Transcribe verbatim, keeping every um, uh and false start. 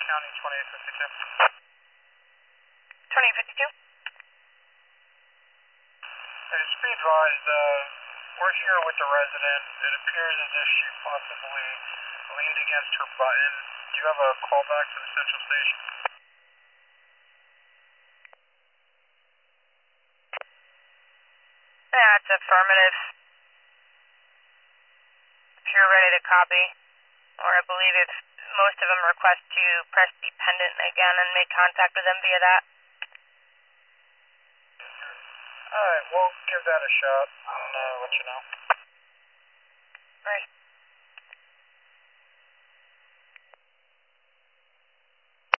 County, twenty-eight fifty-two. twenty-eight fifty-two? Hey, just be advised, uh, we're here with the resident. It appears as if she possibly leaned against her button. Do you have a callback to the central station? Yeah, it's affirmative. If you're ready to copy, or I believe if most of them request to press dependent again and make contact with them via that. Alright, we'll give that a shot and uh, let you know. Alright.